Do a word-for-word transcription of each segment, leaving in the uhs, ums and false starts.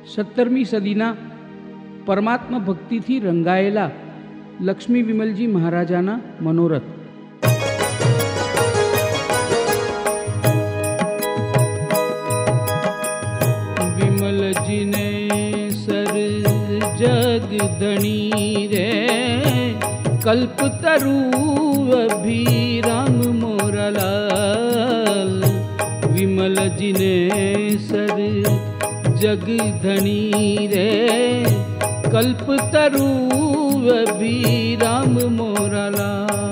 સત્તરમી સદીના પરમાત્મા ભક્તિથી રંગાયેલા લક્ષ્મી વિમલજી મહારાજાના મનોરથ. વિમલજીને સર જગધણી રે કલ્પતરુ અભિરામ મોરાલાલ. વિમલજીને સર जगधनी रे कल्पतरु अभिराम मोराला.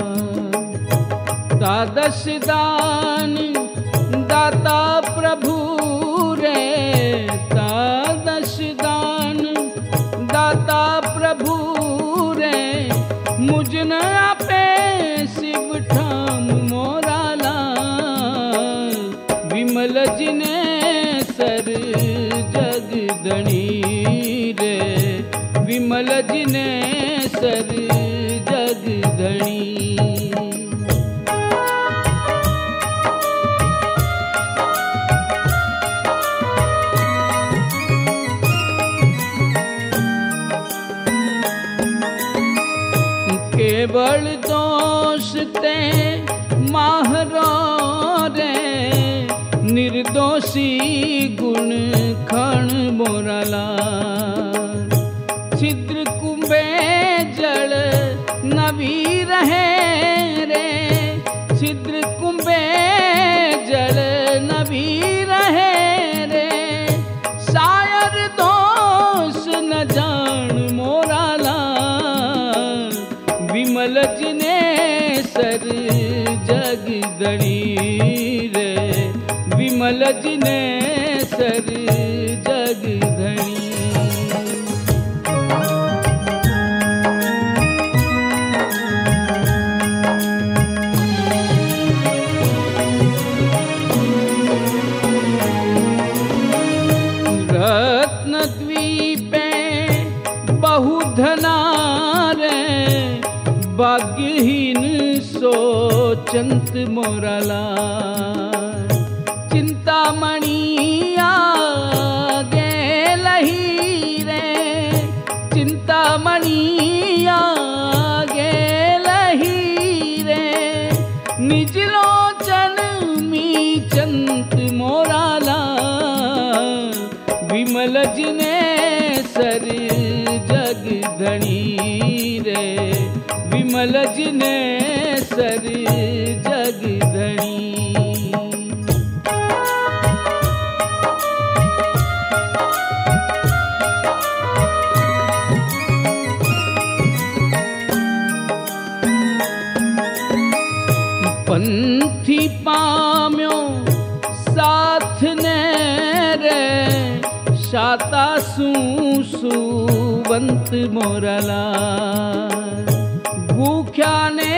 द्वादश दान दाता प्रभु रे द्वादश दान दाता प्रभु रे मुझ न आपे शिव ठाम मोराला. विमल जिने सर जगधनी रे विमल जिने सर जगधनी. केवल दोष ते माहरो रे निर्दोषी गुण खण मोराला. छिद्र कुंभे जल नवी रहे रे छिद्र कुंभे जल नवी रहे रे. शायर दोष न जान मोराला. विमल जिने सर जगधनी रे विमल जिने सर जगधनी. रत्न द्वीपे बहुधना रे भाग्यहीन सोचंत मोराला. चिंतामणिया गेलही रे चिंतामणिया गेलही रे. निज लोचन मी चंत मोराला. विमल जिने सर जगधनी रे विमल जिने सर जगधनी. पंथी पाम्यो साथ ने रे शाता सू सुवंत मोराला. भूख्या ने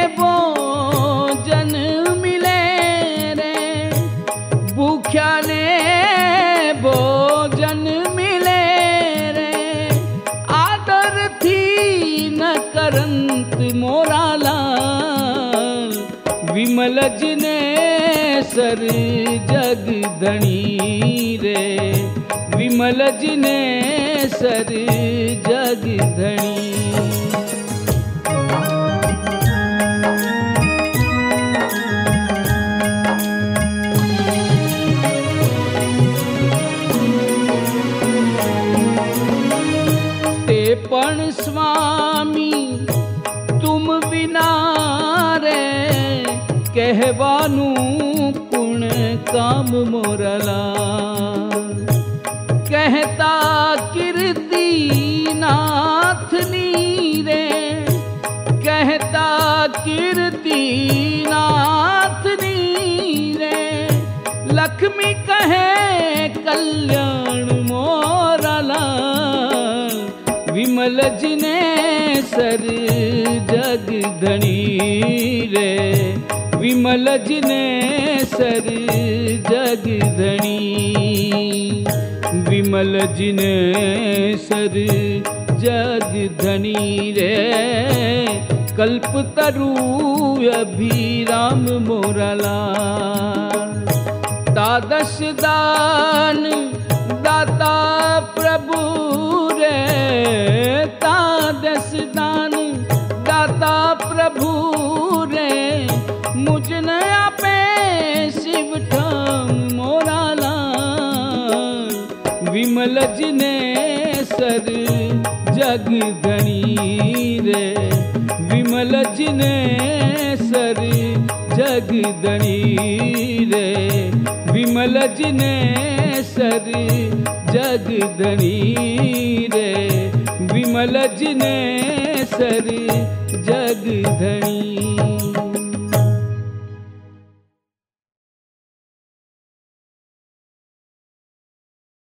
भोजन मिले रे भूख्या ने भोजन मिले रे. आदर थी न करंत मोराला. विमल जिने सर जगधनी रे विमल जिने सर जगधनी. ते पण स्वामी तुम बिना रे कहवानू पुण्य काम मोराला. कहता कीर्ति नाथनी रे कहता कीर्ति नाथनी रे. लक्ष्मी कहे कल्याण मोराला. विमल जिने सर जगधनी रे विमल जिने सर जगधनी. विमल जिने सर जगधनी रे कल्पतरु अभिराम मोराला. द्वादश दान दाता प्र विमल जिने सर जग धनी रे, विमल जिने सर जग धनी रे, विमल जिने सर जग धनी रे, विमल जिने सर जग धनी।